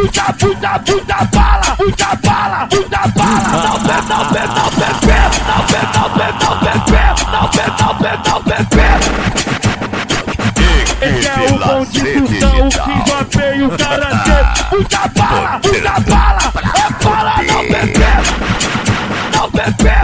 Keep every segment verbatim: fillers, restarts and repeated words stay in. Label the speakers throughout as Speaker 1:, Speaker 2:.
Speaker 1: muita, muita, muita bala, muita bala, muita bala. Não pé, não pé, não pé, pé, não pé, não pé, não pé, pé, não pé, não pé, não pé, pé. Esse é o bonde do São, o que já veio o karatê. Muita bala, muita bala, é bala, não pé, pé, não pé, pé.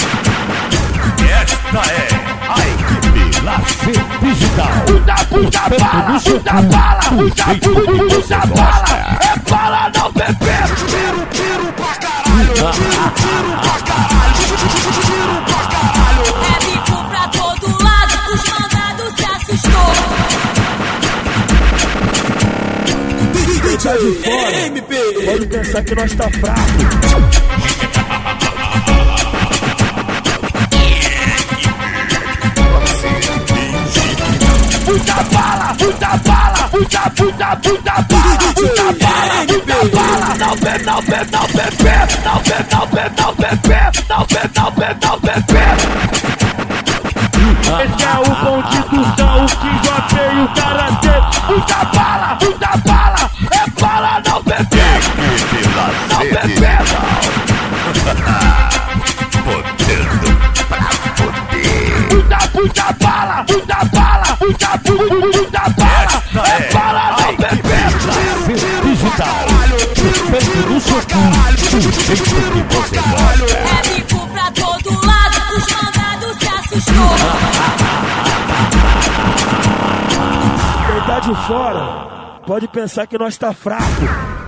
Speaker 2: Esta é a equipe Lazer Digital.
Speaker 1: Muita, muita bala, muita bala, muita, muita bala, é bala, não pé, pé.
Speaker 3: Tiro, tiro pra caralho, tiro, tiro pra caralho, tiro pra caralho.
Speaker 4: É bico pra todo lado, os mandados se assustou.
Speaker 1: Tá de fora, M P. Pode pensar que nós tá fraco. Muita bala, muita bala, muita, muita, muita bala, muita bala, muita bala. Não pé, não pé, não pé, pé, não pé, não pé, não pé, pé, não pé, não pé, não pé, pé. Esse é o bonde do São, o que já veio o karatê. Muita bala, muita bala, é bala, não pé, pé, não pé, pé.
Speaker 2: Podendo pra poder.
Speaker 1: Muita, muita bala, muita bala, muita, muita bala, é bala, não pé, pé.
Speaker 2: Lazer Digital. Respeito no seu cu, do jeito que você gosta.
Speaker 4: É bico pra todo lado, os mandados se assustou.
Speaker 1: Quem tá de fora, pode pensar que nós tá fraco.